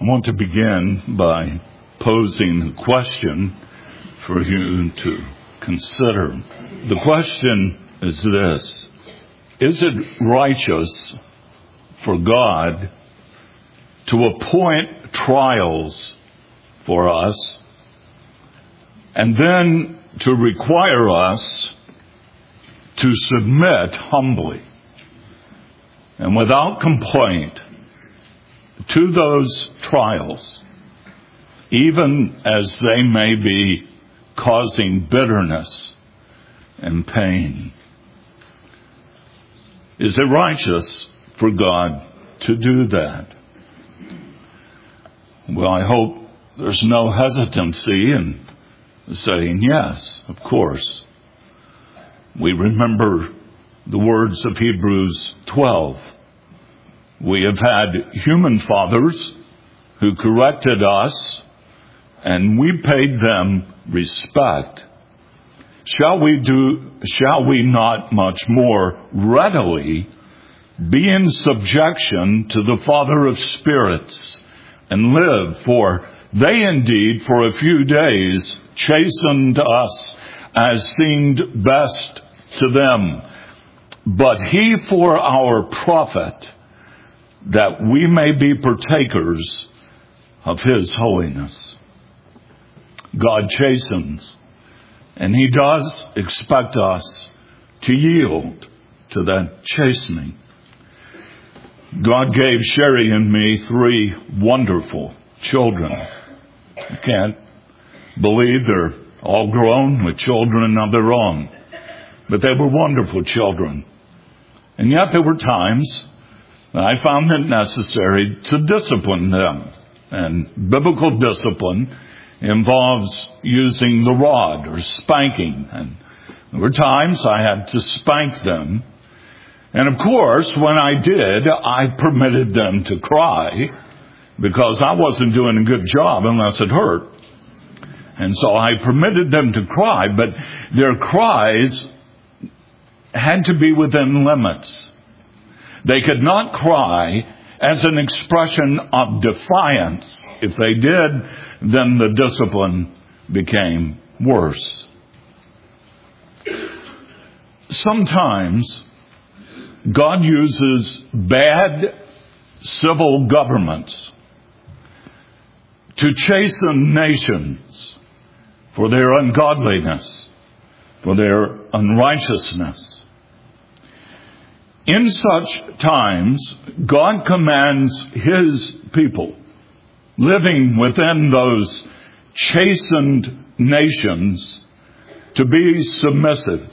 I want to begin by posing a question for you to consider. The question is this: is it righteous for God to appoint trials for us and then to require us to submit humbly and without complaint to those trials, even as they may be causing bitterness and pain? Is it righteous for God to do that? Well, I hope there's no hesitancy in saying yes, of course. We remember the words of Hebrews 12. We have had human fathers who corrected us, and we paid them respect. Shall we not much more readily be in subjection to the Father of spirits and live? For they indeed for a few days chastened us as seemed best to them, but he for our profit, that we may be partakers of his holiness. God chastens, and he does expect us to yield to that chastening. God gave Sherry and me 3 wonderful children. I can't believe they're all grown with children of their own, but they were wonderful children. And yet there were times I found it necessary to discipline them. And biblical discipline involves using the rod or spanking. And there were times I had to spank them. And of course, when I did, I permitted them to cry because I wasn't doing a good job unless it hurt. And so I permitted them to cry, but their cries had to be within limits. They could not cry as an expression of defiance. If they did, then the discipline became worse. Sometimes God uses bad civil governments to chasten nations for their ungodliness, for their unrighteousness. In such times, God commands his people living within those chastened nations to be submissive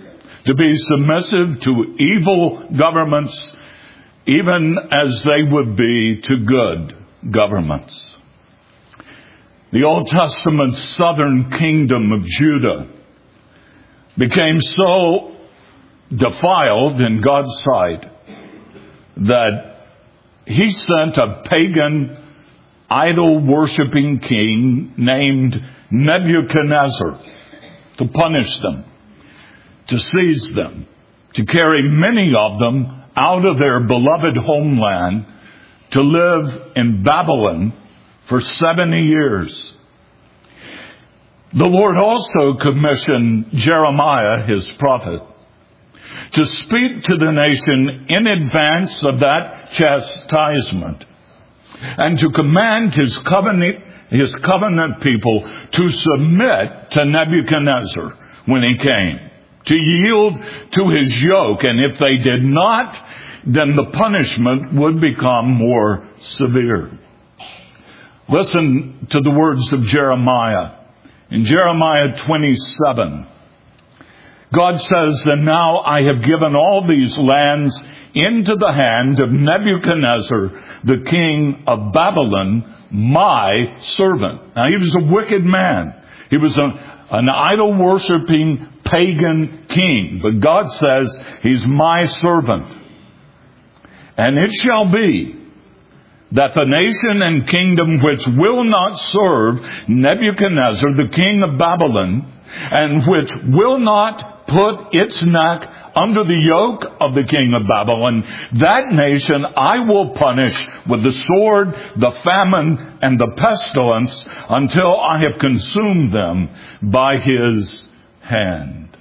to evil governments, even as they would be to good governments. The Old Testament southern kingdom of Judah became so defiled in God's sight that he sent a pagan, idol-worshipping king named Nebuchadnezzar to punish them, to seize them, to carry many of them out of their beloved homeland to live in Babylon for 70 years. The Lord also commissioned Jeremiah, his prophet, to speak to the nation in advance of that chastisement and to command his covenant people to submit to Nebuchadnezzar when he came, to yield to his yoke. And if they did not, then the punishment would become more severe. Listen to the words of Jeremiah. In Jeremiah 27, God says, "And now I have given all these lands into the hand of Nebuchadnezzar, the king of Babylon, my servant." Now, he was a wicked man. He was an idol-worshipping pagan king. But God says, he's my servant. "And it shall be that the nation and kingdom which will not serve Nebuchadnezzar, the king of Babylon, and which will not put its neck under the yoke of the king of Babylon, that nation I will punish with the sword, the famine, and the pestilence until I have consumed them by his hand.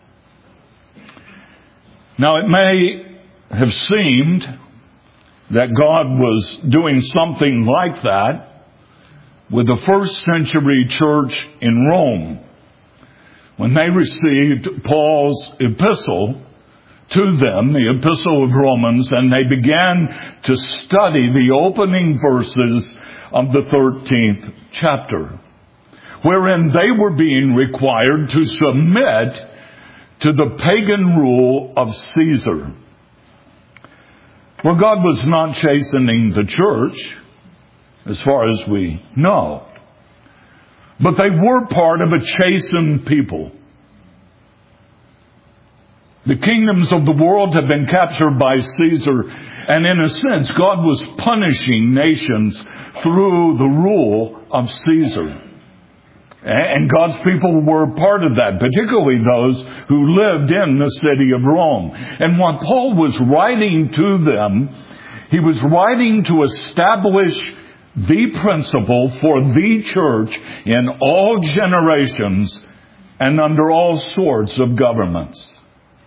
Now it may have seemed that God was doing something like that with the first century church in Rome, when they received Paul's epistle to them, the epistle of Romans, and they began to study the opening verses of the 13th chapter, wherein they were being required to submit to the pagan rule of Caesar. Well, God was not chastening the church, as far as we know. But they were part of a chastened people. The kingdoms of the world have been captured by Caesar, and in a sense, God was punishing nations through the rule of Caesar. And God's people were part of that, particularly those who lived in the city of Rome. And what Paul was writing to them, he was writing to establish the principle for the church in all generations and under all sorts of governments.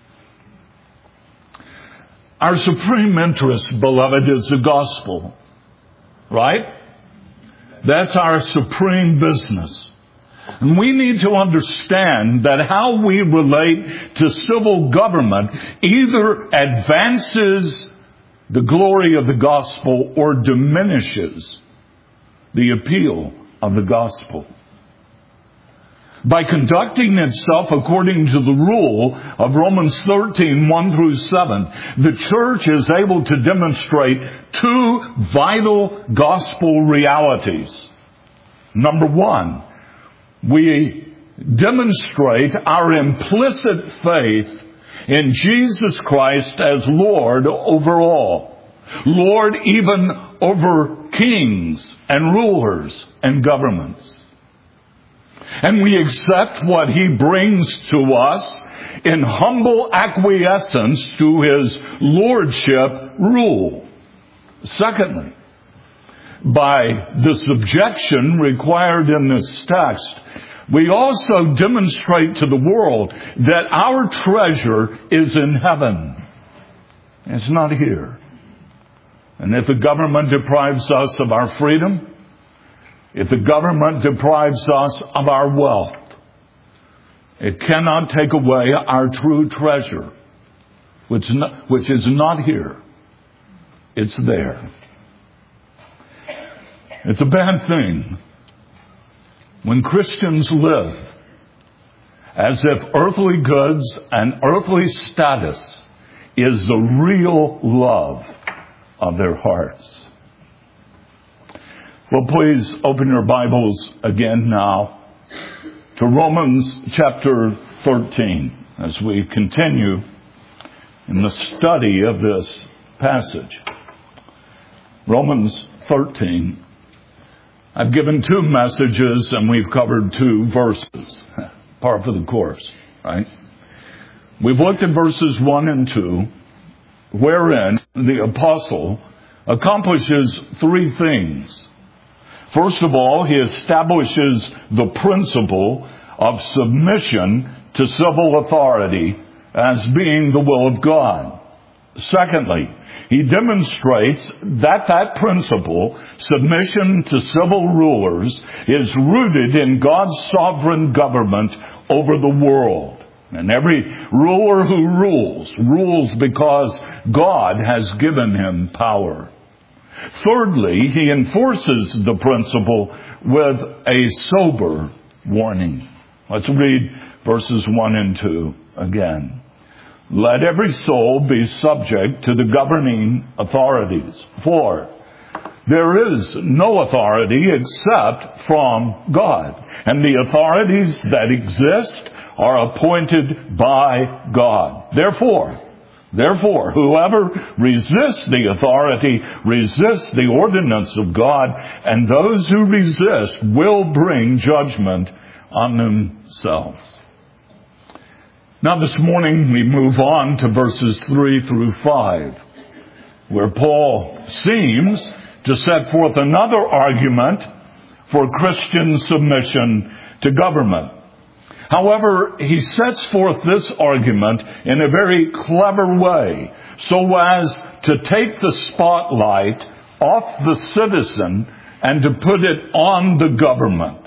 Our supreme interest, beloved, is the gospel, right? That's our supreme business. And we need to understand that how we relate to civil government either advances the glory of the gospel or diminishes the appeal of the gospel. By conducting itself according to the rule of Romans 13, 1 through 7, the church is able to demonstrate two vital gospel realities. Number one, we demonstrate our implicit faith in Jesus Christ as Lord over all. Lord even over kings and rulers and governments. And we accept what he brings to us in humble acquiescence to his lordship rule. Secondly, by the subjection required in this text, we also demonstrate to the world that our treasure is in heaven. It's not here. And if the government deprives us of our freedom, if the government deprives us of our wealth, it cannot take away our true treasure, which is not here. It's there. It's a bad thing when Christians live as if earthly goods and earthly status is the real love of their hearts. Well, please open your Bibles again now to Romans chapter 13 as we continue in the study of this passage. Romans 13. I've given two messages and we've covered two verses. Par for the course, right? We've looked at verses 1 and 2, wherein the apostle accomplishes three things. First of all, he establishes the principle of submission to civil authority as being the will of God. Secondly, he demonstrates that principle, submission to civil rulers, is rooted in God's sovereign government over the world. And every ruler who rules because God has given him power. Thirdly, he enforces the principle with a sober warning. Let's read verses 1 and 2 again. Let every soul be subject to the governing authorities. For there is no authority except from God, and the authorities that exist are appointed by God. Therefore, whoever resists the authority resists the ordinance of God, and those who resist will bring judgment on themselves. Now this morning we move on to verses 3 through 5, where Paul seems to set forth another argument for Christian submission to government. However, he sets forth this argument in a very clever way, so as to take the spotlight off the citizen and to put it on the government.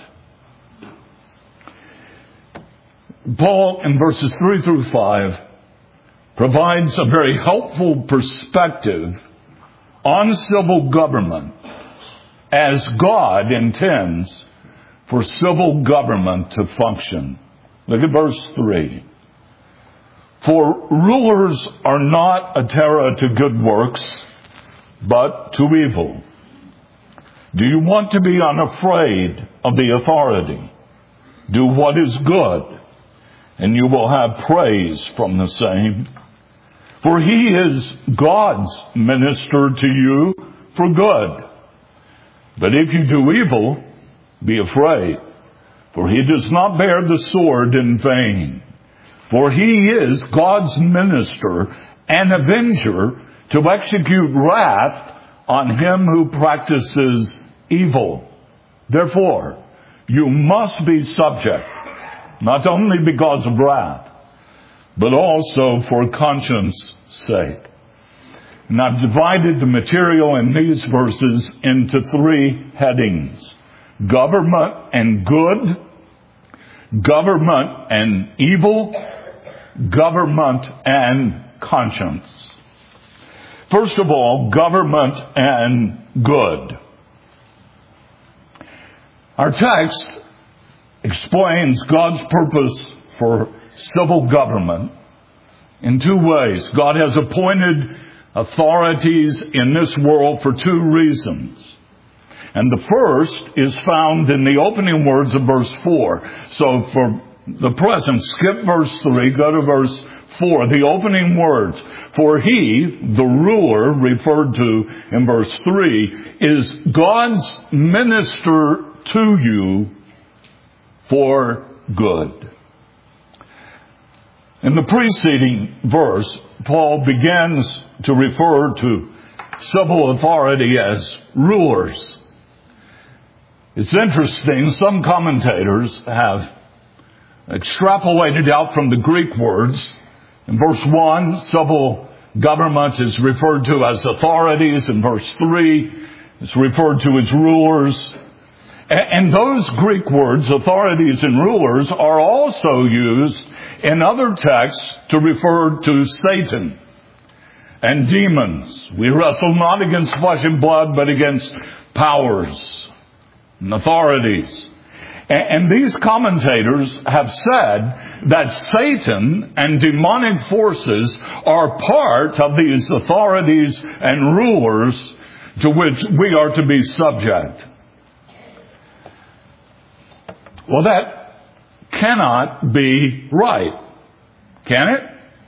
Paul, in verses 3 through 5, provides a very helpful perspective on civil government as God intends for civil government to function. Look at verse 3. For rulers are not a terror to good works, but to evil. Do you want to be unafraid of the authority? Do what is good, and you will have praise from the same. For he is God's minister to you for good. But if you do evil, be afraid, for he does not bear the sword in vain. For he is God's minister and avenger to execute wrath on him who practices evil. Therefore, you must be subject, not only because of wrath, but also for conscience sake. And I've divided the material in these verses into 3 headings: government and good, government and evil, government and conscience. First of all, government and good. Our text explains God's purpose for civil government in 2 ways. God has appointed authorities in this world for 2 reasons. And the first is found in the opening words of verse 4. So for the present, skip verse 3, go to verse 4. The opening words. For he, the ruler referred to in verse 3, is God's minister to you for good. In the preceding verse, Paul begins to refer to civil authority as rulers. It's interesting, some commentators have extrapolated out from the Greek words. In verse 1, civil government is referred to as authorities. In verse 3, it's referred to as rulers. And those Greek words, authorities and rulers, are also used in other texts to refer to Satan and demons. We wrestle not against flesh and blood, but against powers and authorities. And these commentators have said that Satan and demonic forces are part of these authorities and rulers to which we are to be subject. Well, that cannot be right, can it?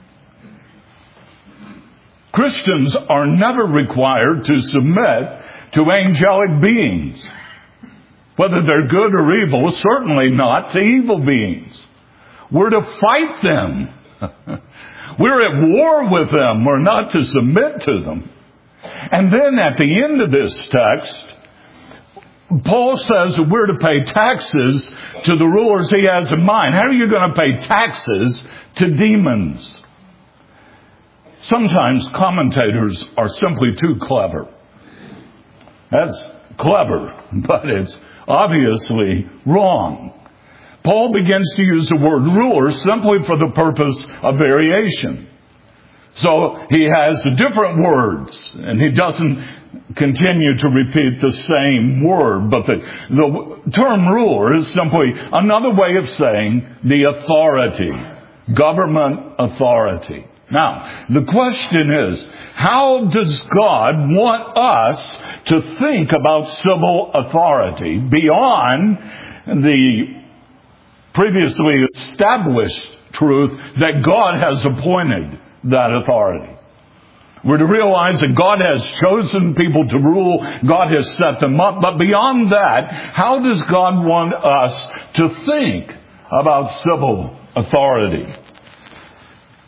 Christians are never required to submit to angelic beings, whether they're good or evil, certainly not to evil beings. We're to fight them. We're at war with them. We're not to submit to them. And then at the end of this text, Paul says that we're to pay taxes to the rulers he has in mind. How are you going to pay taxes to demons? Sometimes commentators are simply too clever. That's clever, but it's obviously wrong. Paul begins to use the word ruler simply for the purpose of variation. So he has different words, and he doesn't continue to repeat the same word. But the term ruler is simply another way of saying the authority, government authority. Now, the question is, how does God want us to think about civil authority beyond the previously established truth that God has appointed that authority? We're to realize that God has chosen people to rule. God has set them up. But beyond that, how does God want us to think about civil authority?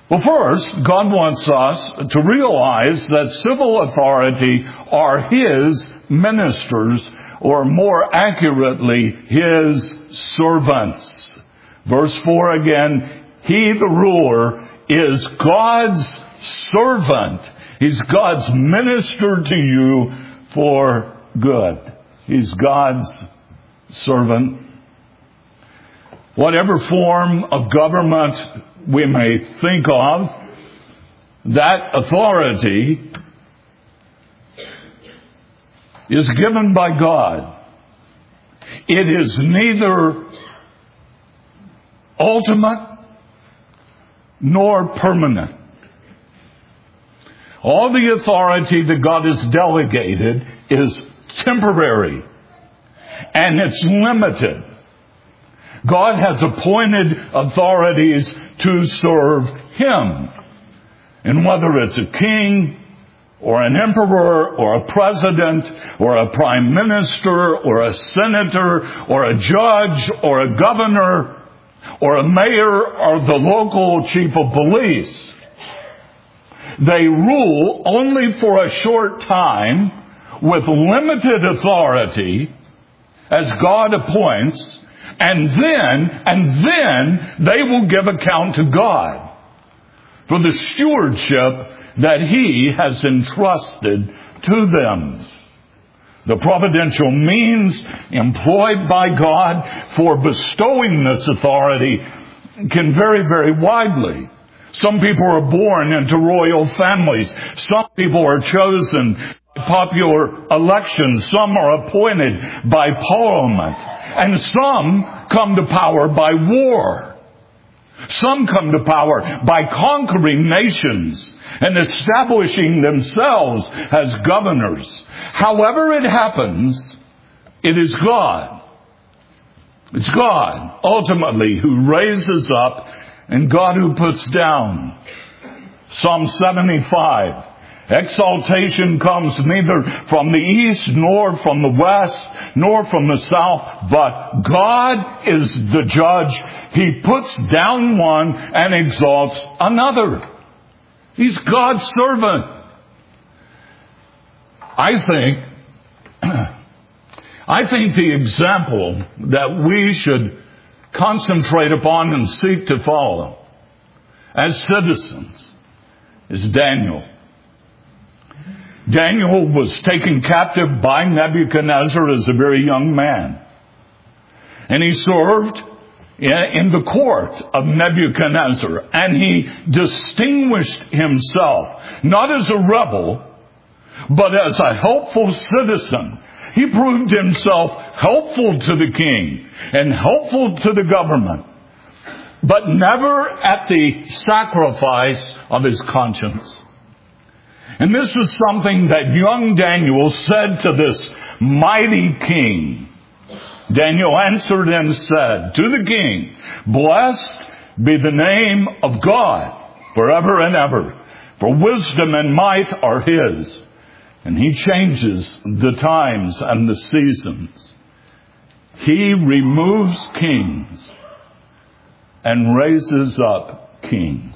Well, first, God wants us to realize that civil authority are His ministers, or more accurately, His servants. Verse 4 again, He, the ruler, is God's servant. He's God's minister to you for good. He's God's servant. Whatever form of government we may think of, that authority is given by God. It is neither ultimate nor permanent. All the authority that God has delegated is temporary, and it's limited. God has appointed authorities to serve Him. And whether it's a king, or an emperor, or a president, or a prime minister, or a senator, or a judge, or a governor, or a mayor, or the local chief of police, they rule only for a short time with limited authority as God appoints, and then they will give account to God for the stewardship that He has entrusted to them. The providential means employed by God for bestowing this authority can vary very widely. Some people are born into royal families. Some people are chosen by popular elections. Some are appointed by Parliament. And some come to power by war. Some come to power by conquering nations and establishing themselves as governors. However it happens, it is God. It's God, ultimately, who raises up and God who puts down. Psalm 75. Exaltation comes neither from the east, nor from the west, nor from the south, but God is the judge. He puts down one and exalts another. He's God's servant. I think the example that we should concentrate upon and seek to follow as citizens is Daniel. Daniel was taken captive by Nebuchadnezzar as a very young man. And he served in the court of Nebuchadnezzar. And he distinguished himself, not as a rebel, but as a helpful citizen. He proved himself helpful to the king and helpful to the government, but never at the sacrifice of his conscience. And this is something that young Daniel said to this mighty king. Daniel answered and said to the king, "Blessed be the name of God forever and ever, for wisdom and might are His, and He changes the times and the seasons. He removes kings and raises up kings."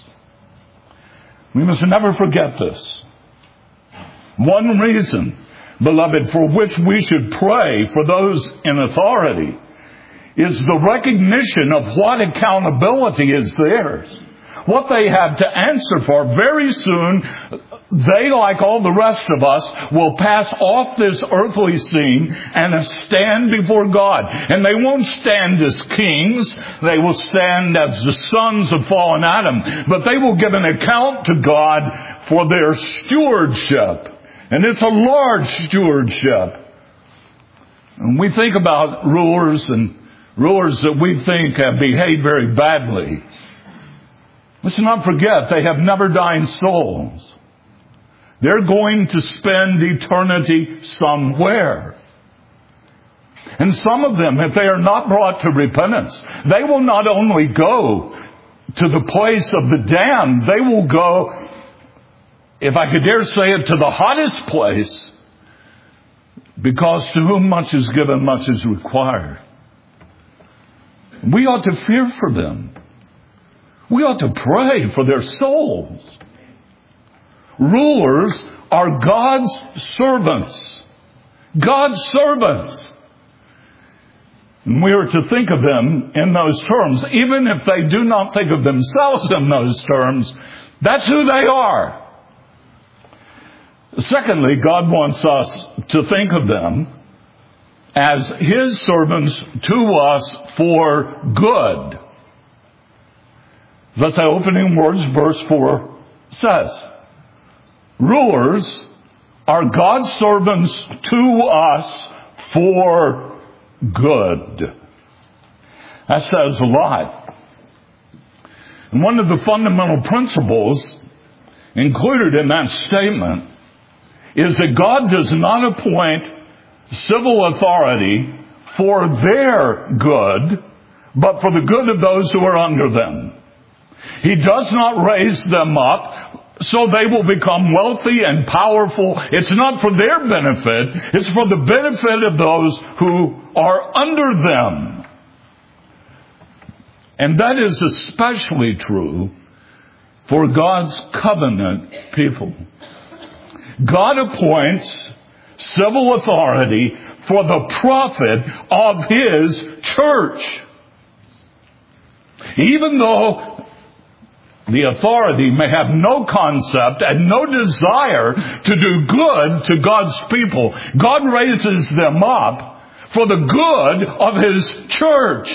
We must never forget this. One reason, beloved, for which we should pray for those in authority is the recognition of what accountability is theirs, what they have to answer for. Very soon, they, like all the rest of us, will pass off this earthly scene and stand before God. And they won't stand as kings. They will stand as the sons of fallen Adam. But they will give an account to God for their stewardship. And it's a large stewardship. And we think about rulers that we think have behaved very badly. Let's not forget, they have never dying souls. They're going to spend eternity somewhere. And some of them, if they are not brought to repentance, they will not only go to the place of the damned, they will go, if I could dare say it, to the hottest place, because to whom much is given, much is required. We ought to fear for them. We ought to pray for their souls. Rulers are God's servants. God's servants. And we are to think of them in those terms. Even if they do not think of themselves in those terms, that's who they are. Secondly, God wants us to think of them as His servants to us for good. That's the opening words, verse 4 says. Rulers are God's servants to us for good. That says a lot. And one of the fundamental principles included in that statement is that God does not appoint civil authority for their good, but for the good of those who are under them. He does not raise them up so they will become wealthy and powerful. It's not for their benefit. It's for the benefit of those who are under them. And that is especially true for God's covenant people. God appoints civil authority for the profit of His church. Even though the authority may have no concept and no desire to do good to God's people, God raises them up for the good of His church.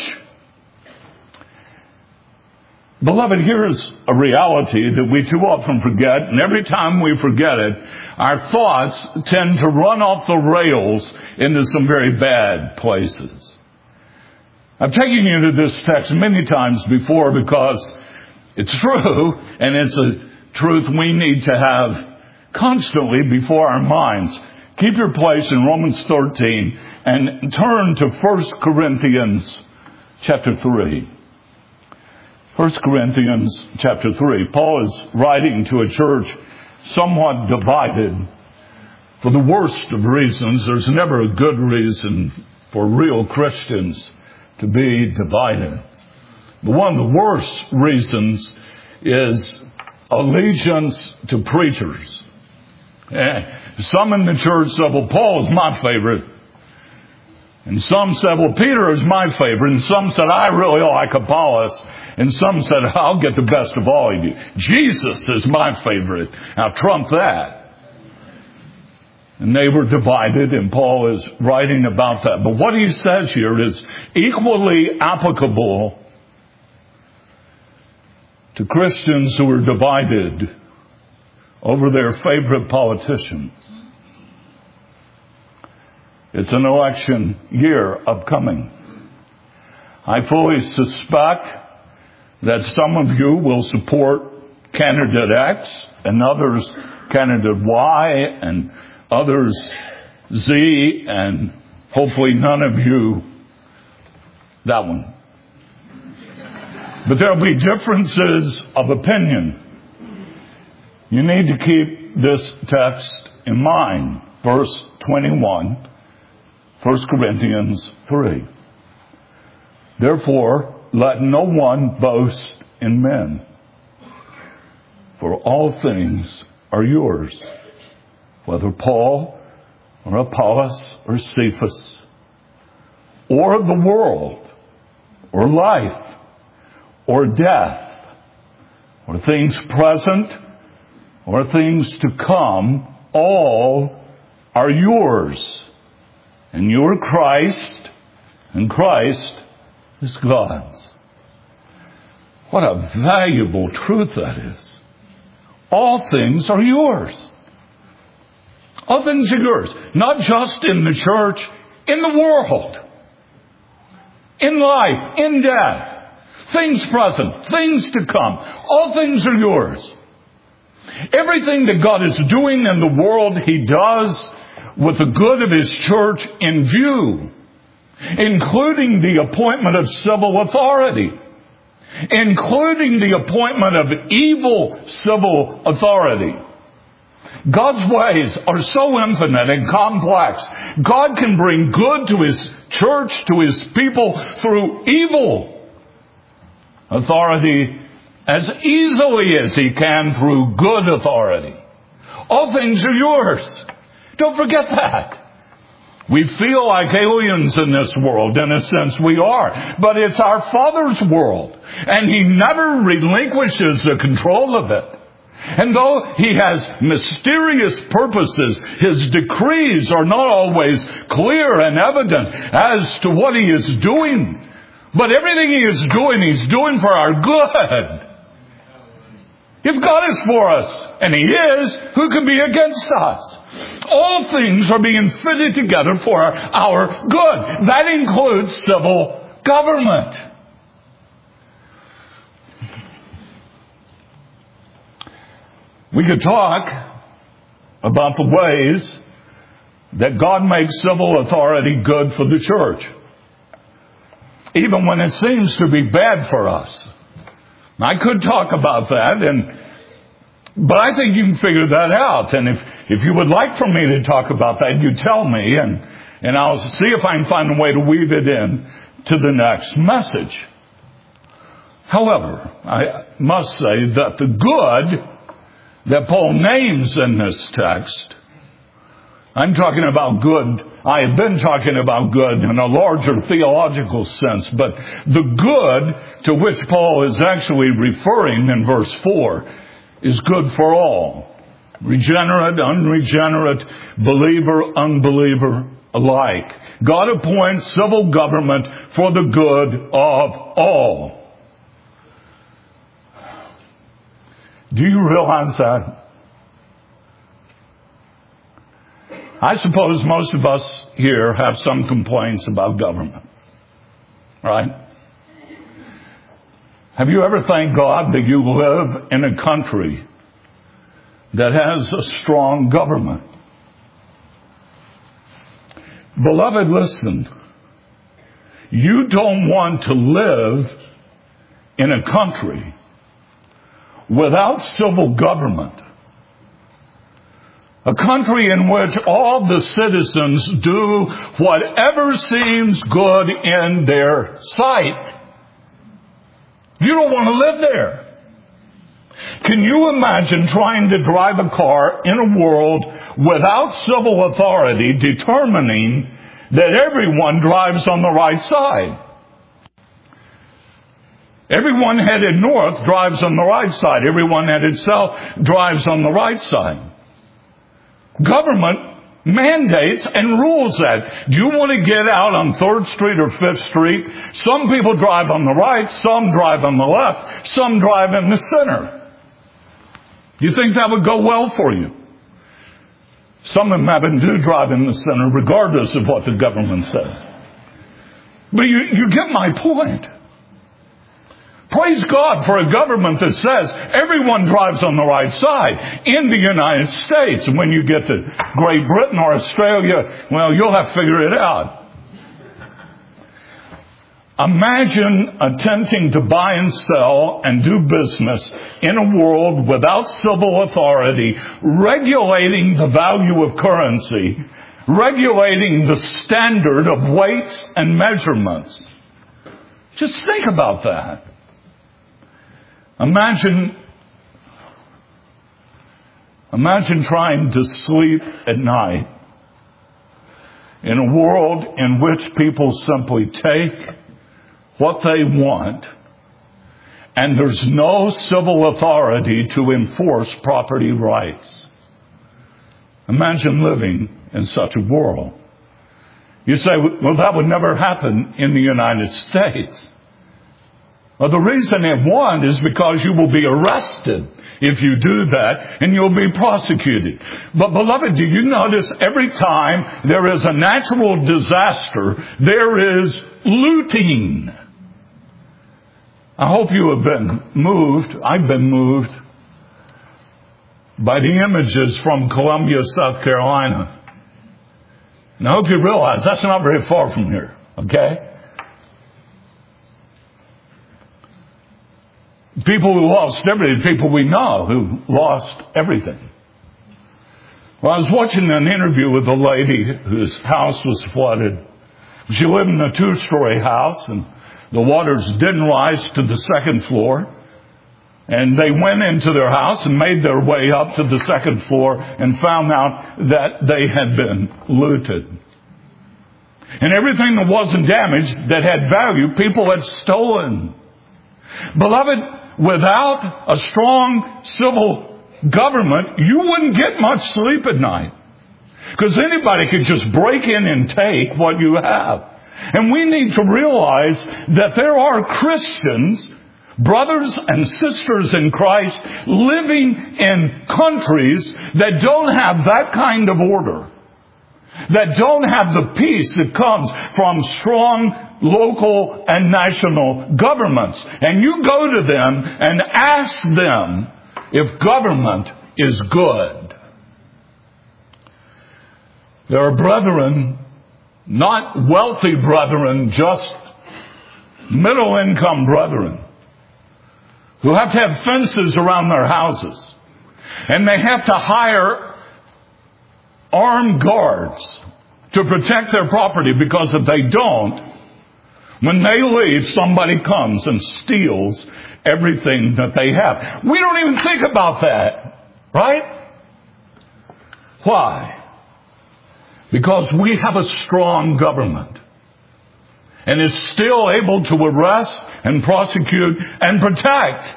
Beloved, here's a reality that we too often forget, and every time we forget it, our thoughts tend to run off the rails into some very bad places. I've taken you to this text many times before because it's true, and it's a truth we need to have constantly before our minds. Keep your place in Romans 13 and turn to 1 Corinthians chapter 3. 1 Corinthians chapter 3. Paul is writing to a church somewhat divided for the worst of reasons. There's never a good reason for real Christians to be divided. But one of the worst reasons is allegiance to preachers. Some in the church said, well, Paul is my favorite. And some said, well, Peter is my favorite. And some said, I really like Apollos. And some said, I'll get the best of all of you. Jesus is my favorite. Now trump that. And they were divided, and Paul is writing about that. But what he says here is equally applicable to Christians who are divided over their favorite politicians. It's an election year upcoming. I fully suspect that some of you will support candidate X and others candidate Y and others Z, and hopefully none of you that one. But there will be differences of opinion. You need to keep this text in mind. Verse 21, 1 Corinthians 3. Therefore, let no one boast in men, for all things are yours, whether Paul or Apollos or Cephas, or the world, or life, or death, or things present, or things to come, all are yours. And you are Christ, and Christ is God's. What a valuable truth that is. All things are yours. All things are yours. Not just in the church, in the world. In life, in death. Things present, things to come. All things are yours. Everything that God is doing in the world, He does with the good of His church in view, including the appointment of civil authority, including the appointment of evil civil authority. God's ways are so infinite and complex. God can bring good to His church, to His people, through evil authority as easily as he can through good authority. All things are yours. Don't forget that. We feel like aliens in this world. In a sense, we are. But it's our Father's world. And he never relinquishes the control of it. And though he has mysterious purposes, his decrees are not always clear and evident as to what he is doing. But everything he is doing, he's doing for our good. If God is for us, and he is, who can be against us? All things are being fitted together for our good. That includes civil government. We could talk about the ways that God makes civil authority good for the church, even when it seems to be bad for us. I could talk about that, but I think you can figure that out. And if you would like for me to talk about that, you tell me, and I'll see if I can find a way to weave it in to the next message. However, I must say that the good that Paul names in this text, I'm talking about good. I have been talking about good in a larger theological sense, but the good to which Paul is actually referring in verse 4 is good for all. Regenerate, unregenerate, believer, unbeliever alike. God appoints civil government for the good of all. Do you realize that? I suppose most of us here have some complaints about government. Right? Have you ever thanked God that you live in a country that has a strong government? Beloved, listen. You don't want to live in a country without civil government. A country in which all the citizens do whatever seems good in their sight. You don't want to live there. Can you imagine trying to drive a car in a world without civil authority determining that everyone drives on the right side? Everyone headed north drives on the right side. Everyone headed south drives on the right side. Government mandates and rules that. Do you want to get out on 3rd Street or 5th Street? Some people drive on the right, some drive on the left, some drive in the center. Do you think that would go well for you? Some of them do drive in the center regardless of what the government says. But you get my point. Praise God for a government that says everyone drives on the right side in the United States. And when you get to Great Britain or Australia, well, you'll have to figure it out. Imagine attempting to buy and sell and do business in a world without civil authority, regulating the value of currency, regulating the standard of weights and measurements. Just think about that. Imagine trying to sleep at night in a world in which people simply take what they want and there's no civil authority to enforce property rights. Imagine living in such a world. You say, well, that would never happen in the United States. Well, the reason it won't is because you will be arrested if you do that, and you'll be prosecuted. But beloved, do you notice every time there is a natural disaster, there is looting? I hope you have been moved. I've been moved by the images from Columbia, South Carolina. And I hope you realize that's not very far from here, okay? People who lost everything, people we know who lost everything. Well, I was watching an interview with a lady whose house was flooded. She lived in a 2-story house, and the waters didn't rise to the 2nd floor. And they went into their house and made their way up to the second floor and found out that they had been looted. And everything that wasn't damaged, that had value, people had stolen. Beloved, without a strong civil government, you wouldn't get much sleep at night. Because anybody could just break in and take what you have. And we need to realize that there are Christians, brothers and sisters in Christ, living in countries that don't have that kind of order. That don't have the peace that comes from strong local and national governments. And you go to them and ask them if government is good. There are brethren, not wealthy brethren, just middle-income brethren, who have to have fences around their houses. And they have to hire armed guards to protect their property, because if they don't, when they leave, somebody comes and steals everything that they have. We don't even think about that, right? Why? Because we have a strong government and is still able to arrest and prosecute and protect.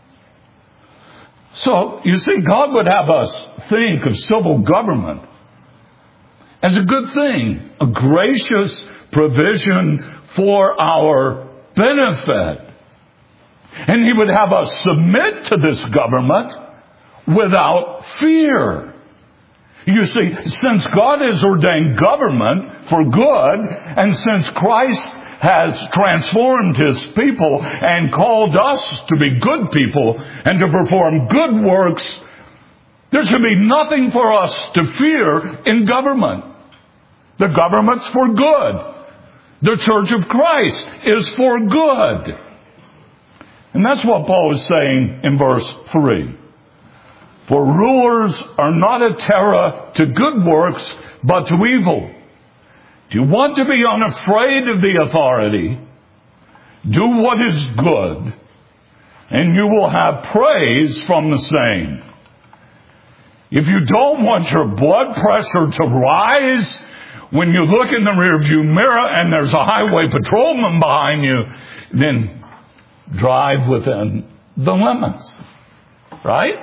So, you see, God would have us think of civil government as a good thing, a gracious provision for our benefit. And He would have us submit to this government without fear. You see, since God has ordained government for good, and since Christ has transformed His people and called us to be good people and to perform good works, there should be nothing for us to fear in government. The government's for good. The Church of Christ is for good. And that's what Paul is saying in verse 3. For rulers are not a terror to good works, but to evil. Do you want to be unafraid of the authority? Do what is good, and you will have praise from the same. If you don't want your blood pressure to rise when you look in the rearview mirror and there's a highway patrolman behind you, then drive within the limits. Right?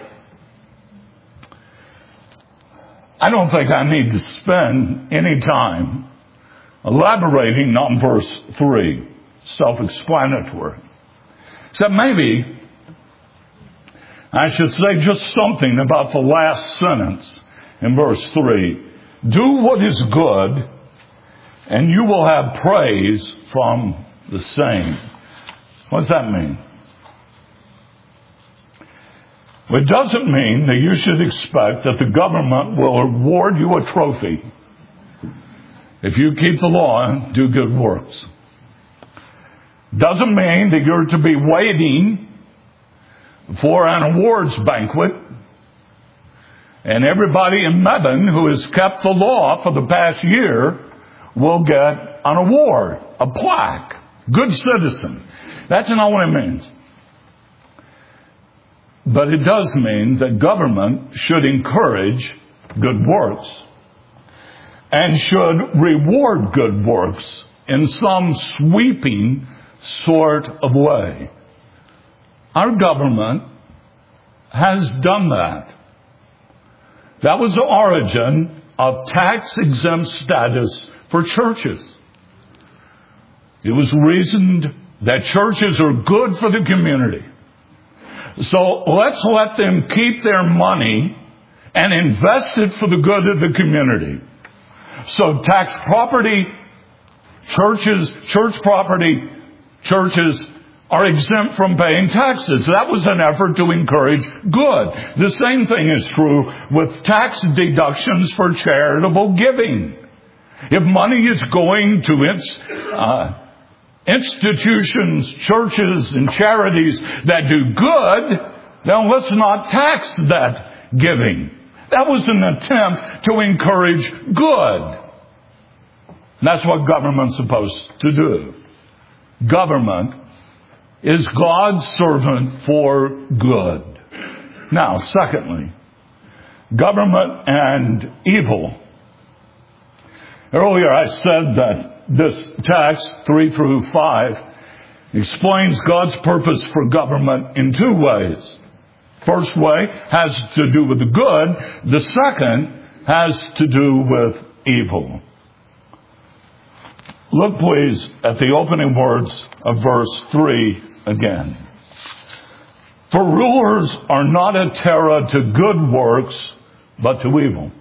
I don't think I need to spend any time elaborating on verse 3. Self-explanatory. Except maybe I should say just something about the last sentence in verse 3. Do what is good, and you will have praise from the same. What does that mean? It doesn't mean that you should expect that the government will award you a trophy if you keep the law and do good works. Doesn't mean that you're to be waiting for an awards banquet and everybody in Mebane who has kept the law for the past year will get an award, a plaque, good citizen. That's not what it means. But it does mean that government should encourage good works and should reward good works in some sweeping sort of way. Our government has done that. That was the origin of tax-exempt status for churches. It was reasoned that churches are good for the community. So let's let them keep their money and invest it for the good of the community. So tax property, churches are exempt from paying taxes. That was an effort to encourage good. The same thing is true with tax deductions for charitable giving. If money is going to institutions, churches, and charities that do good, then let's not tax that giving. That was an attempt to encourage good. That's what government's supposed to do. Government is God's servant for good. Now, secondly, government and evil. Earlier I said that this text, 3 through 5, explains God's purpose for government in two ways. First way has to do with the good. The second has to do with evil. Look, please, at the opening words of verse 3 again. For rulers are not a terror to good works, but to evil.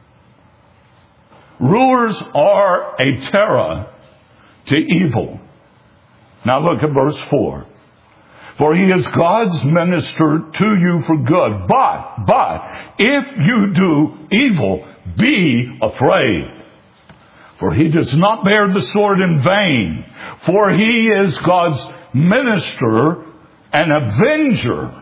Rulers are a terror to evil. Now look at verse 4. For he is God's minister to you for good. But, if you do evil, be afraid. For he does not bear the sword in vain. For he is God's minister, an avenger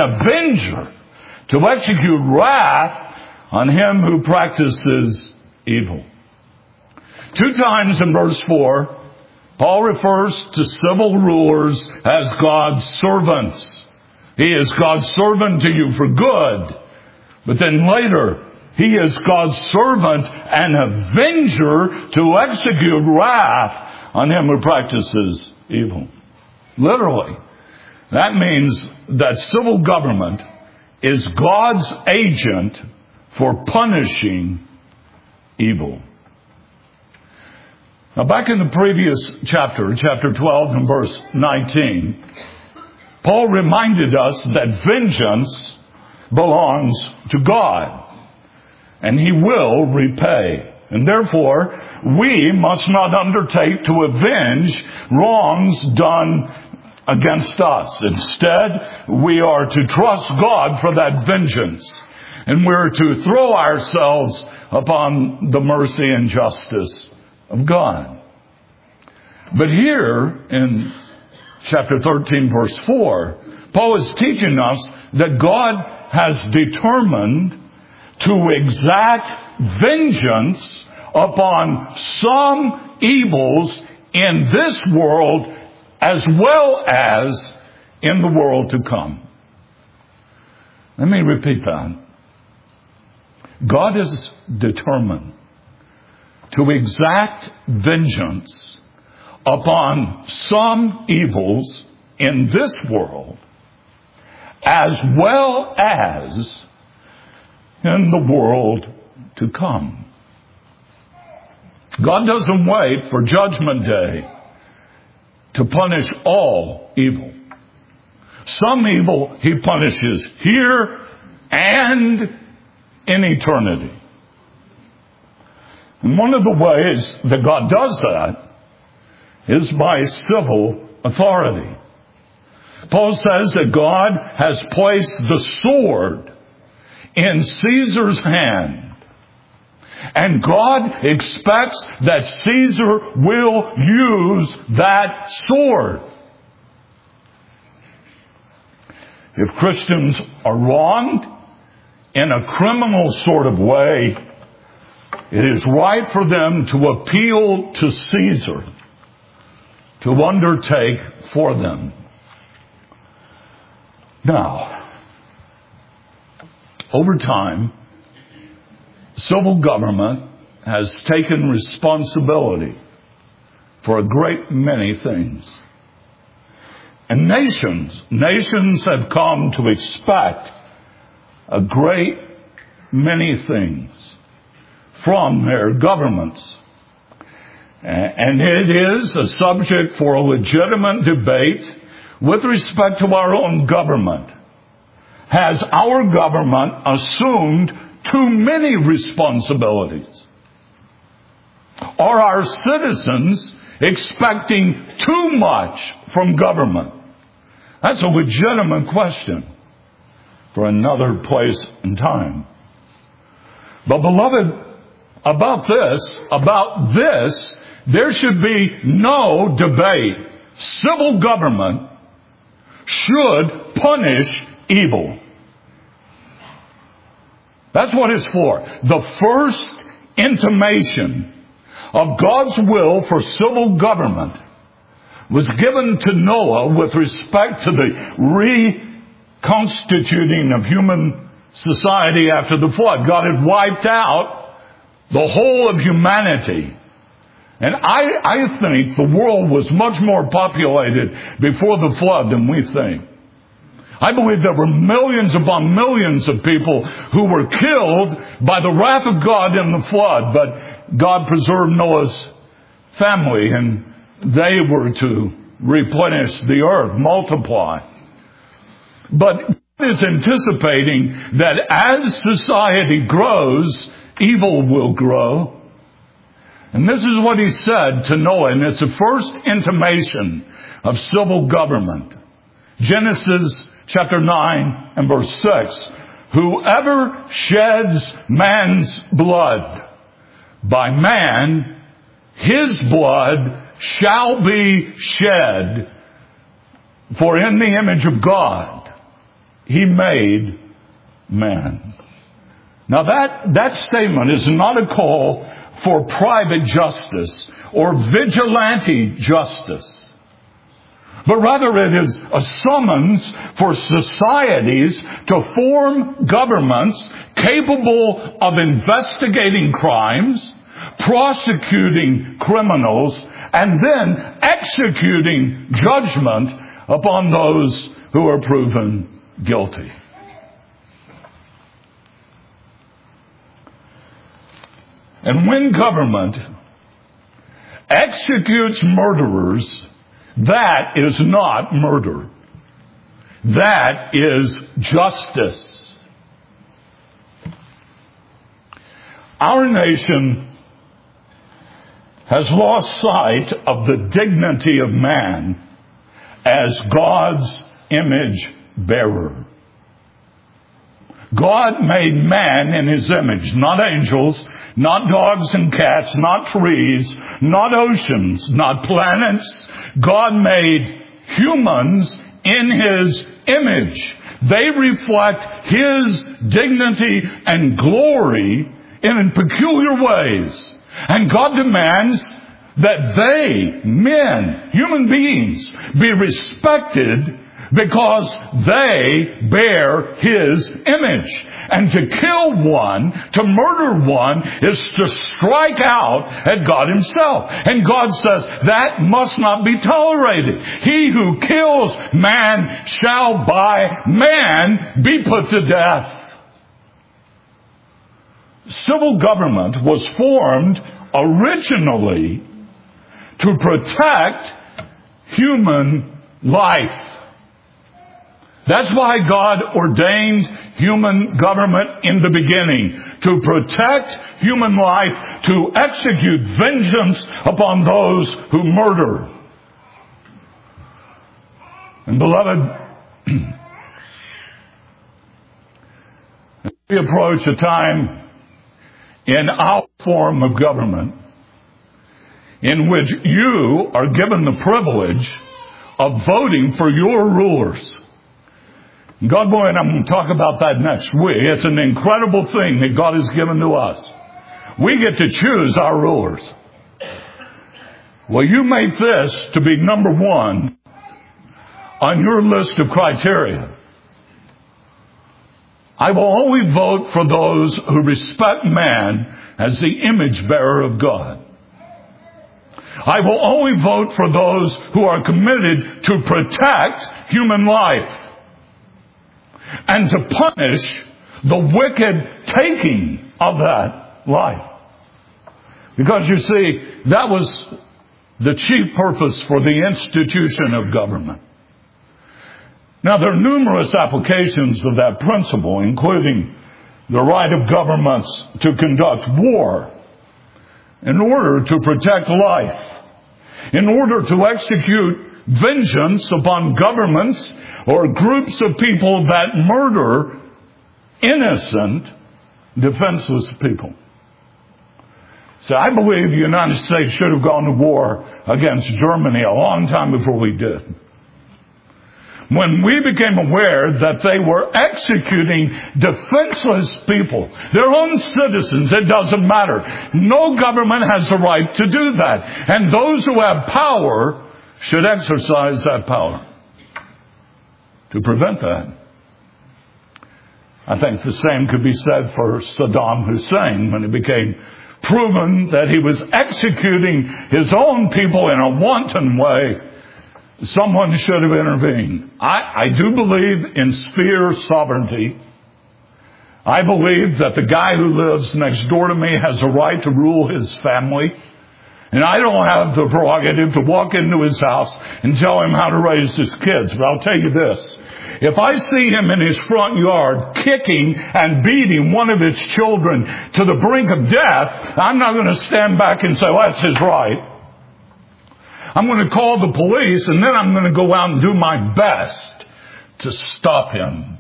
to execute wrath on him who practices evil. 2 times in verse 4, Paul refers to civil rulers as God's servants. He is God's servant to you for good. But then later, he is God's servant and avenger to execute wrath on him who practices evil. Literally, that means that civil government is God's agent for punishing evil. Now, back in the previous chapter 12 and verse 19, Paul reminded us that vengeance belongs to God, and he will repay. And therefore, we must not undertake to avenge wrongs done against us. Instead, we are to trust God for that vengeance, and we're to throw ourselves upon the mercy and justice of God. But here in chapter 13, verse 4, Paul is teaching us that God has determined to exact vengeance upon some evils in this world as well as in the world to come. Let me repeat that. God is determined to exact vengeance upon some evils in this world as well as in the world to come. God doesn't wait for Judgment Day to punish all evil. Some evil he punishes here and in eternity. And one of the ways that God does that is by civil authority. Paul says that God has placed the sword in Caesar's hand. And God expects that Caesar will use that sword. If Christians are wronged in a criminal sort of way, it is right for them to appeal to Caesar to undertake for them. Now, over time, civil government has taken responsibility for a great many things. And nations have come to expect a great many things from their governments. And it is a subject for a legitimate debate with respect to our own government. Has our government assumed too many responsibilities? Are our citizens expecting too much from government? That's a legitimate question for another place and time. But beloved, about this, there should be no debate. Civil government should punish evil. That's what it's for. The first intimation of God's will for civil government was given to Noah with respect to the reconstituting of human society after the flood. God had wiped out the whole of humanity. And I think the world was much more populated before the flood than we think. I believe there were millions upon millions of people who were killed by the wrath of God in the flood, but God preserved Noah's family, and they were to replenish the earth, multiply. But God is anticipating that as society grows, evil will grow. And this is what he said to Noah, and it's the first intimation of civil government. Genesis chapter 9 and verse 6. Whoever sheds man's blood, by man his blood shall be shed, for in the image of God he made man. Now that statement is not a call for private justice or vigilante justice, but rather it is a summons for societies to form governments capable of investigating crimes, prosecuting criminals, and then executing judgment upon those who are proven guilty. And when government executes murderers, that is not murder. That is justice. Our nation has lost sight of the dignity of man as God's image bearer. God made man in his image, not angels, not dogs and cats, not trees, not oceans, not planets. God made humans in his image. They reflect his dignity and glory in peculiar ways. And God demands that they, men, human beings, be respected because they bear his image. And to kill one, to murder one, is to strike out at God himself. And God says that must not be tolerated. He who kills man shall by man be put to death. Civil government was formed originally to protect human life. That's why God ordained human government in the beginning, to protect human life, to execute vengeance upon those who murder. And beloved, we approach a time in our form of government in which you are given the privilege of voting for your rulers. God willing, I'm going to talk about that next week. It's an incredible thing that God has given to us. We get to choose our rulers. Well, you make this to be number one on your list of criteria. I will only vote for those who respect man as the image bearer of God. I will only vote for those who are committed to protect human life and to punish the wicked taking of that life. Because you see, that was the chief purpose for the institution of government. Now, there are numerous applications of that principle, including the right of governments to conduct war in order to protect life, in order to execute vengeance upon governments or groups of people that murder innocent, defenseless people. So I believe the United States should have gone to war against Germany a long time before we did. When we became aware that they were executing defenseless people, their own citizens, it doesn't matter. No government has the right to do that. And those who have power should exercise that power to prevent that. I think the same could be said for Saddam Hussein when it became proven that he was executing his own people in a wanton way. Someone should have intervened. I do believe in sphere sovereignty. I believe that the guy who lives next door to me has a right to rule his family. And I don't have the prerogative to walk into his house and tell him how to raise his kids. But I'll tell you this. If I see him in his front yard kicking and beating one of his children to the brink of death, I'm not going to stand back and say, well, that's his right. I'm going to call the police, and then I'm going to go out and do my best to stop him.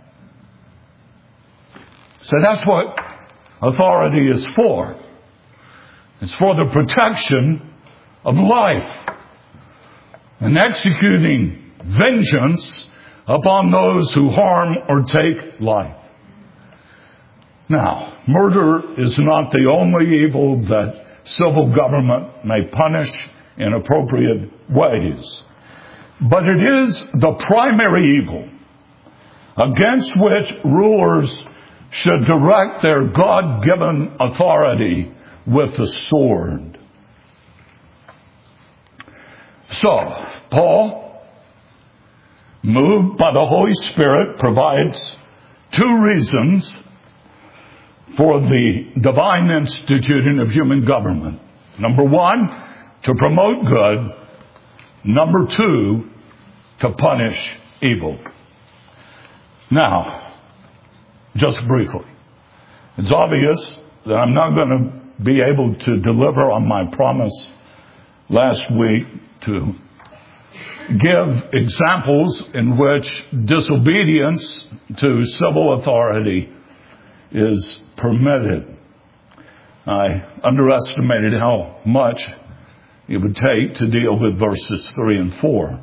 So that's what authority is for. It's for the protection of life and executing vengeance upon those who harm or take life. Now, murder is not the only evil that civil government may punish in appropriate ways, but it is the primary evil against which rulers should direct their God-given authority with the sword. So, Paul, moved by the Holy Spirit, provides two reasons for the divine instituting of human government. Number one, to promote good. Number two, to punish evil. Now, just briefly, it's obvious that I'm not going to be able to deliver on my promise last week to give examples in which disobedience to civil authority is permitted. I underestimated how much it would take to deal with verses 3 and 4.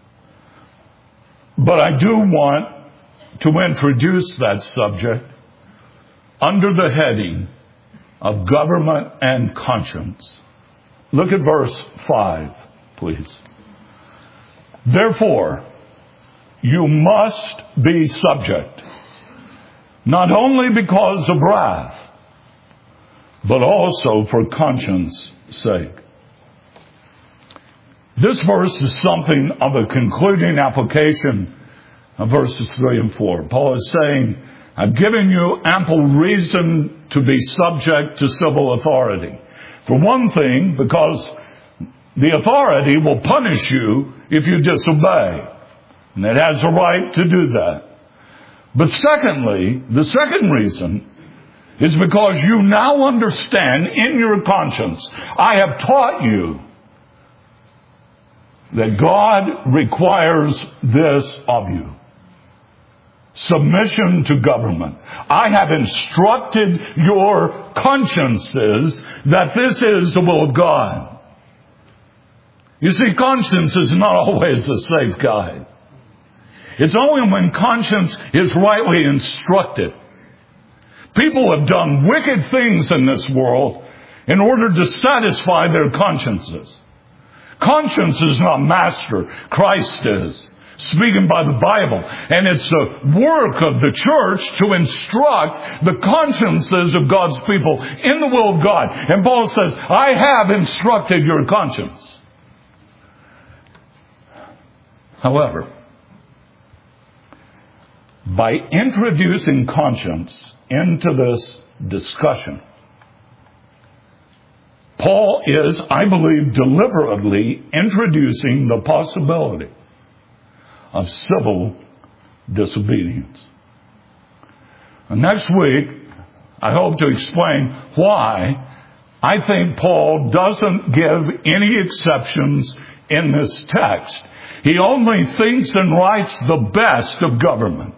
But I do want to introduce that subject under the heading of government and conscience. Look at verse 5, please. Therefore, you must be subject, not only because of wrath, but also for conscience' sake. This verse is something of a concluding application of verses 3 and 4. Paul is saying, I've given you ample reason to be subject to civil authority. For one thing, because the authority will punish you if you disobey. And it has a right to do that. But secondly, the second reason is because you now understand in your conscience, I have taught you that God requires this of you. Submission to government. I have instructed your consciences that this is the will of God. You see, conscience is not always a safe guide. It's only when conscience is rightly instructed. People have done wicked things in this world in order to satisfy their consciences. Conscience is not master. Christ is, speaking by the Bible. And it's the work of the church to instruct the consciences of God's people in the will of God. And Paul says, I have instructed your conscience. However, by introducing conscience into this discussion, Paul is, I believe, deliberately introducing the possibility of civil disobedience. And next week, I hope to explain why I think Paul doesn't give any exceptions in this text. He only thinks and writes the best of government.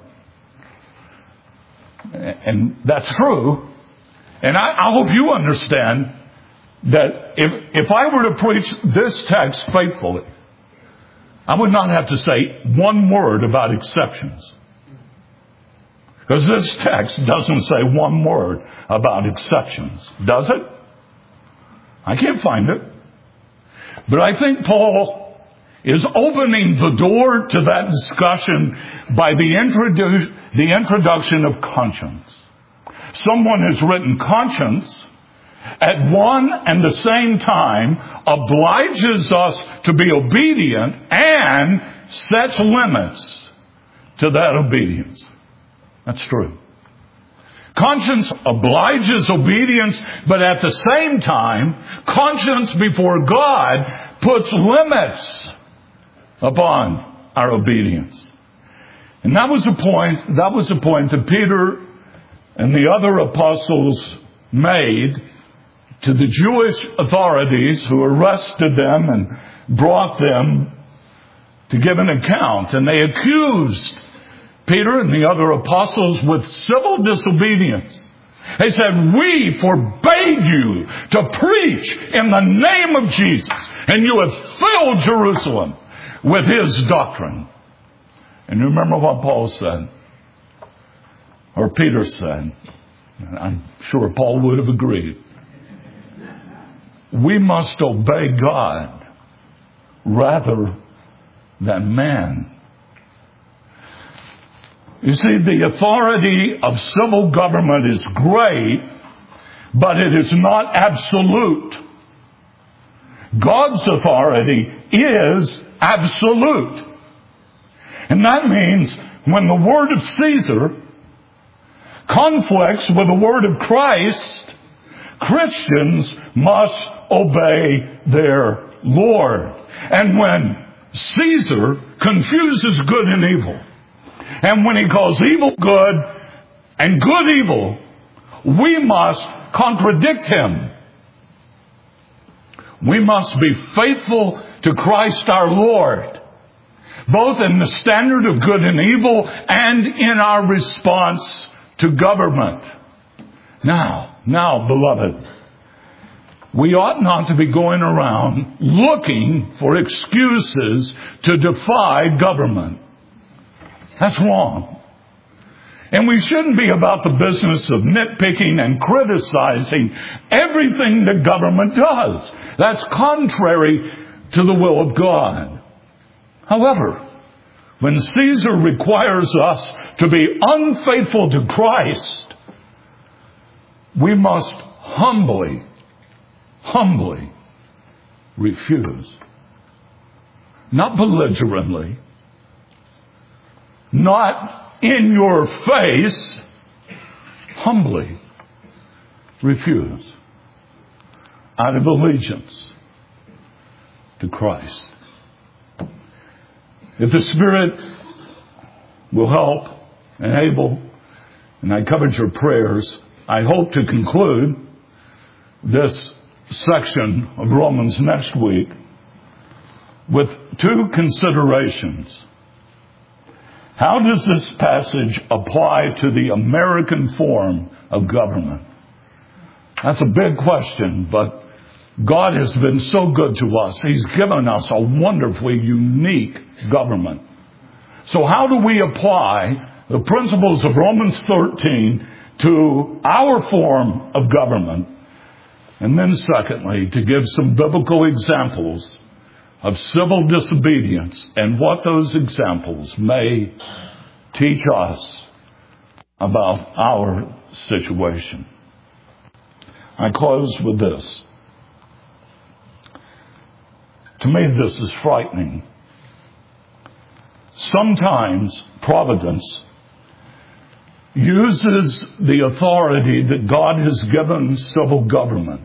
And that's true. And I hope you understand that if I were to preach this text faithfully, I would not have to say one word about exceptions. Because this text doesn't say one word about exceptions. Does it? I can't find it. But I think Paul is opening the door to that discussion by the introduction of conscience. Someone has written, conscience at one and the same time obliges us to be obedient and sets limits to that obedience. That's true. Conscience obliges obedience, but at the same time, conscience before God puts limits upon our obedience. And that was the point that Peter and the other apostles made to the Jewish authorities who arrested them and brought them to give an account. And they accused Peter and the other apostles with civil disobedience. They said, we forbade you to preach in the name of Jesus, and you have filled Jerusalem with his doctrine. And you remember what Paul said, or Peter said, I'm sure Paul would have agreed. We must obey God rather than man. You see, the authority of civil government is great, but it is not absolute. God's authority is absolute. And that means when the word of Caesar conflicts with the word of Christ, Christians must obey their Lord. And when Caesar confuses good and evil, and when he calls evil good and good evil, we must contradict him. We must be faithful to Christ our Lord, both in the standard of good and evil and in our response to government. Now, beloved, we ought not to be going around looking for excuses to defy government. That's wrong. And we shouldn't be about the business of nitpicking and criticizing everything the government does. That's contrary to the will of God. However, when Caesar requires us to be unfaithful to Christ, we must humbly refuse. Not belligerently, not in your face, humbly refuse out of allegiance to Christ. If the Spirit will help, enable, and I covered your prayers, I hope to conclude this section of Romans next week with two considerations. How does this passage apply to the American form of government? That's a big question, but God has been so good to us. He's given us a wonderfully unique government. So how do we apply the principles of Romans 13 to our form of government? And then secondly, to give some biblical examples of civil disobedience and what those examples may teach us about our situation. I close with this. To me, this is frightening. Sometimes providence uses the authority that God has given civil government,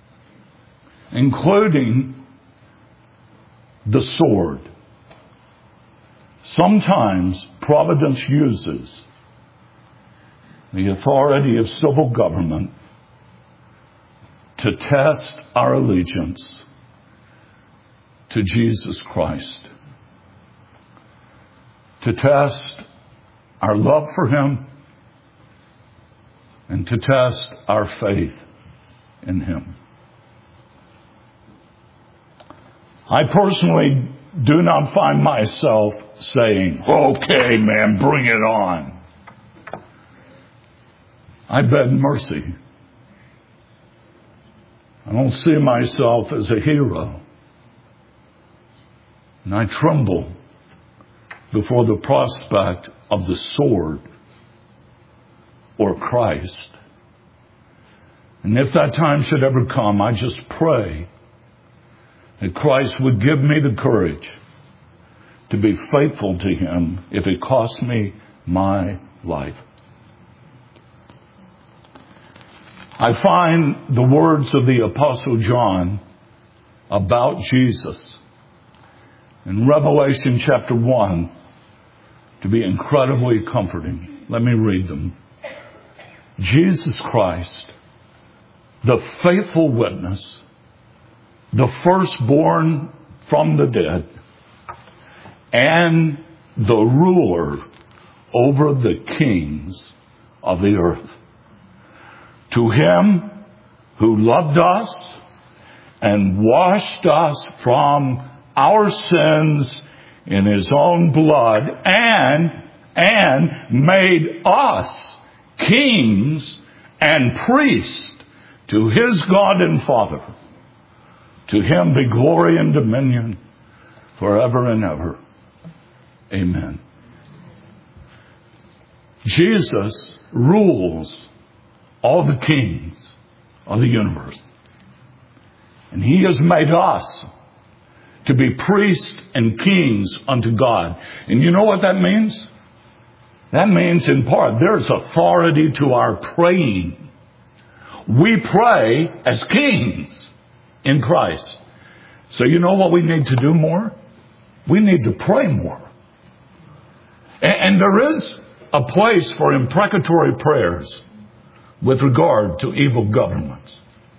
including the sword. Sometimes providence uses the authority of civil government to test our allegiance to Jesus Christ, to test our love for Him, and to test our faith in Him. I personally do not find myself saying, okay, man, bring it on. I beg mercy. I don't see myself as a hero. And I tremble before the prospect of the sword or Christ. And if that time should ever come, I just pray that Christ would give me the courage to be faithful to Him if it costs me my life. I find the words of the Apostle John about Jesus in Revelation chapter 1 to be incredibly comforting. Let me read them. Jesus Christ, the faithful witness, the firstborn from the dead, and the ruler over the kings of the earth. To Him who loved us and washed us from our sins in His own blood and made us kings and priests to His God and Father. To Him be glory and dominion forever and ever. Amen. Jesus rules all the kings of the universe. And He has made us to be priests and kings unto God. And you know what that means? That means, in part, there's authority to our praying. We pray as kings in Christ. So you know what we need to do more? We need to pray more. And there is a place for imprecatory prayers with regard to evil governments.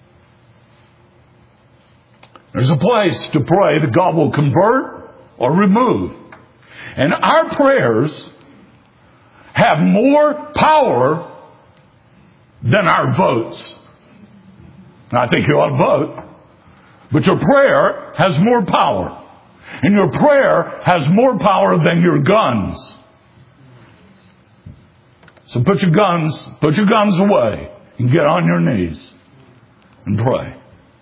There's a place to pray that God will convert or remove. And our prayers have more power than our votes. Now, I think you ought to vote. But your prayer has more power. And your prayer has more power than your guns. So put your guns away and get on your knees and pray.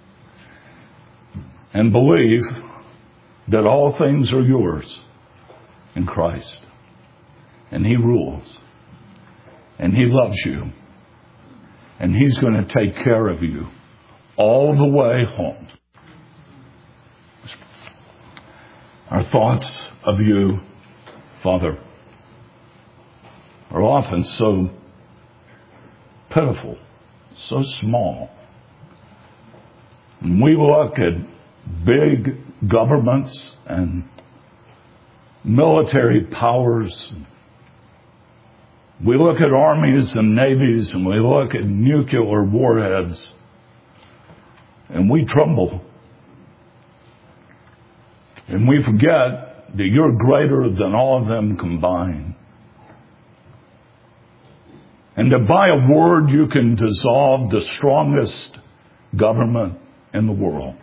And believe that all things are yours in Christ. And He rules. And He loves you. And He's going to take care of you all the way home. Our thoughts of you, Father, are often so pitiful, so small. And we look at big governments and military powers. We look at armies and navies, and we look at nuclear warheads, and we tremble. And we forget that You're greater than all of them combined. And that by a word You can dissolve the strongest government in the world.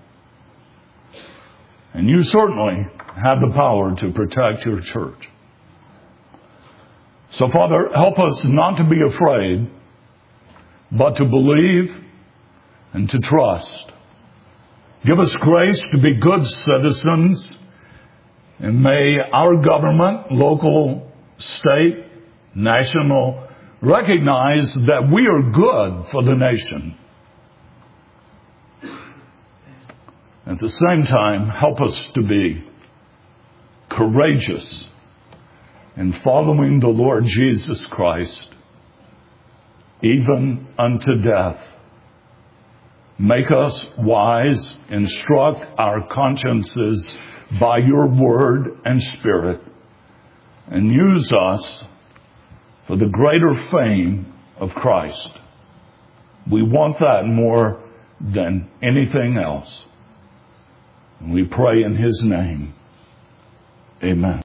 And You certainly have the power to protect Your church. So, Father, help us not to be afraid, but to believe and to trust. Give us grace to be good citizens, and may our government, local, state, national, recognize that we are good for the nation. At the same time, help us to be courageous in following the Lord Jesus Christ, even unto death. Make us wise, instruct our consciences by Your word and Spirit, and use us for the greater fame of Christ. We want that more than anything else. And we pray in His name. Amen.